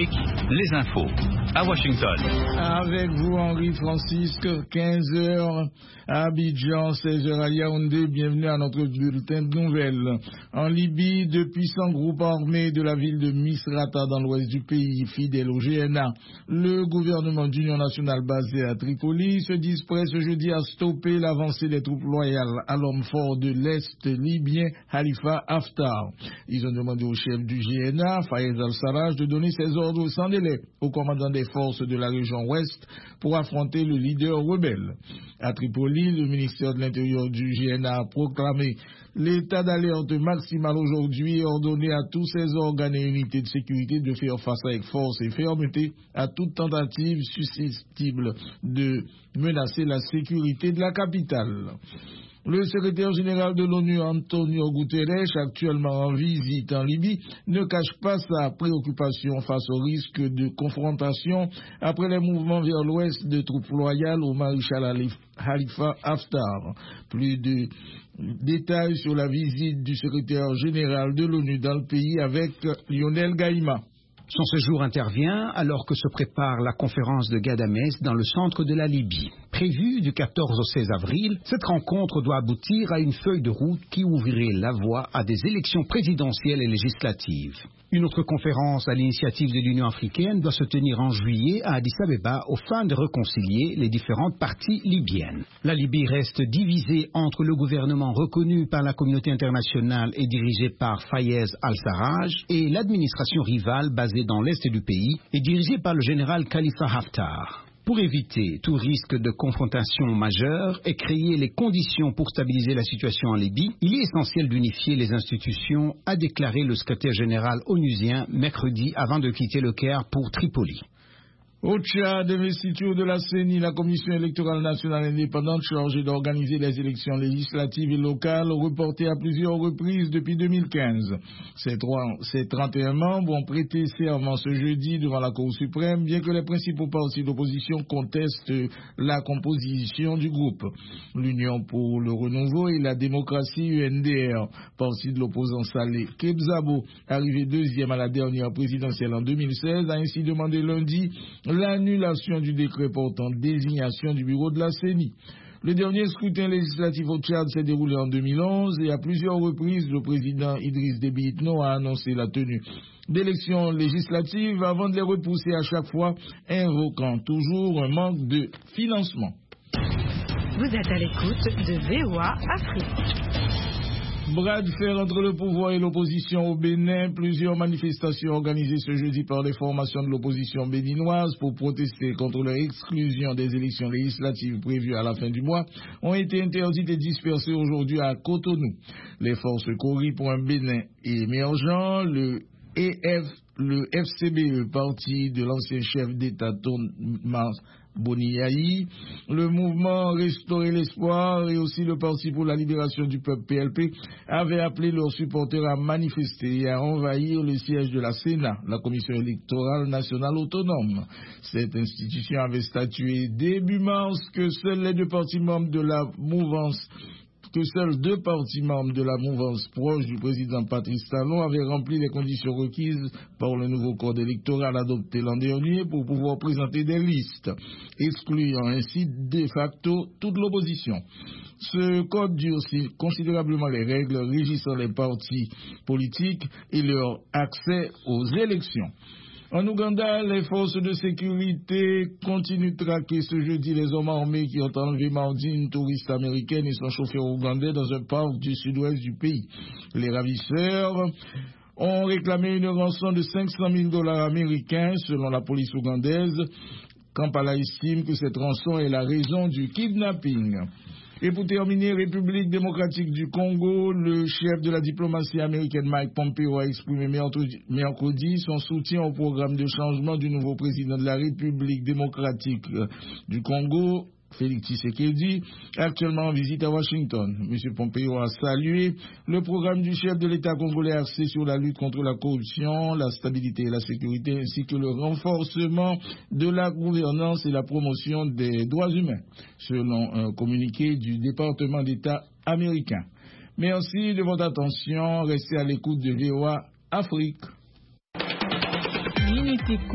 Afrique, les infos à Washington. Avec vous, Henri Francisque, 15h à Abidjan, 16h à Yaoundé. Bienvenue à notre bulletin de nouvelles. En Libye, de puissants groupes armés de la ville de Misrata dans l'ouest du pays, fidèles au GNA, le gouvernement d'union nationale basé à Tripoli se disent prêts ce jeudi à stopper l'avancée des troupes loyales à l'homme fort de l'Est libyen, Khalifa Haftar. Ils ont demandé au chef du GNA, Fayez al-Sarraj, de donner ses ordres sans délai au commandant des forces de la région ouest pour affronter le leader rebelle. À Tripoli, le ministère de l'Intérieur du GNA a proclamé l'état d'alerte maximal aujourd'hui et ordonné à tous ses organes et unités de sécurité de faire face avec force et fermeté à toute tentative susceptible de menacer la sécurité de la capitale. Le secrétaire général de l'ONU, Antonio Guterres, actuellement en visite en Libye, ne cache pas sa préoccupation face au risque de confrontation après les mouvements vers l'ouest de troupes loyales au maréchal Khalifa Haftar. Plus de détails sur la visite du secrétaire général de l'ONU dans le pays avec Lionel Gaïma. Son séjour intervient alors que se prépare la conférence de Ghadamès dans le centre de la Libye. Prévue du 14 au 16 avril, cette rencontre doit aboutir à une feuille de route qui ouvrirait la voie à des élections présidentielles et législatives. Une autre conférence à l'initiative de l'Union africaine doit se tenir en juillet à Addis Abeba aux fins de réconcilier les différentes parties libyennes. La Libye reste divisée entre le gouvernement reconnu par la communauté internationale et dirigé par Fayez al-Sarraj et l'administration rivale basée dans l'est du pays et dirigée par le général Khalifa Haftar. Pour éviter tout risque de confrontation majeure et créer les conditions pour stabiliser la situation en Libye, il est essentiel d'unifier les institutions, a déclaré le secrétaire général onusien mercredi avant de quitter le Caire pour Tripoli. Au Tchad, investiture de la CENI, la Commission électorale nationale indépendante chargée d'organiser les élections législatives et locales, reportées à plusieurs reprises depuis 2015. Ces 31 membres ont prêté serment ce jeudi devant la Cour suprême, bien que les principaux partis d'opposition contestent la composition du groupe. L'Union pour le renouveau et la démocratie UNDR, parti de l'opposant Saleh Kebzabo, arrivé deuxième à la dernière présidentielle en 2016, a ainsi demandé lundi l'annulation du décret portant désignation du bureau de la CENI. Le dernier scrutin législatif au Tchad s'est déroulé en 2011 et à plusieurs reprises, le président Idriss Déby Itno a annoncé la tenue d'élections législatives avant de les repousser à chaque fois, invoquant toujours un manque de financement. Vous êtes à l'écoute de VOA Afrique. Bras de fer entre le pouvoir et l'opposition au Bénin, plusieurs manifestations organisées ce jeudi par des formations de l'opposition béninoise pour protester contre leur exclusion des élections législatives prévues à la fin du mois ont été interdites et dispersées aujourd'hui à Cotonou. Les forces Cori pour un Bénin émergent, le FCBE, parti de l'ancien chef d'État Thomas Boniaï, le mouvement Restaurer l'Espoir et aussi le Parti pour la libération du peuple PLP avaient appelé leurs supporters à manifester et à envahir le siège de la Sénat, la Commission électorale nationale autonome. Cette institution avait statué début mars que seuls deux partis membres de la mouvance proches du président Patrice Talon avaient rempli les conditions requises par le nouveau code électoral adopté l'an dernier pour pouvoir présenter des listes, excluant ainsi de facto toute l'opposition. Ce code durcit considérablement les règles régissant les partis politiques et leur accès aux élections. En Ouganda, les forces de sécurité continuent de traquer ce jeudi les hommes armés qui ont enlevé mardi une touriste américaine et son chauffeur ougandais dans un parc du sud-ouest du pays. Les ravisseurs ont réclamé une rançon de $500,000 américains selon la police ougandaise. Kampala estime que cette rançon est la raison du kidnapping. Et pour terminer, République démocratique du Congo, le chef de la diplomatie américaine Mike Pompeo a exprimé mercredi son soutien au programme de changement du nouveau président de la République démocratique du Congo, Félix Tshisekedi, actuellement en visite à Washington. M. Pompeo a salué le programme du chef de l'État congolais axé sur la lutte contre la corruption, la stabilité et la sécurité, ainsi que le renforcement de la gouvernance et la promotion des droits humains, selon un communiqué du département d'État américain. Merci de votre attention. Restez à l'écoute de VOA Afrique.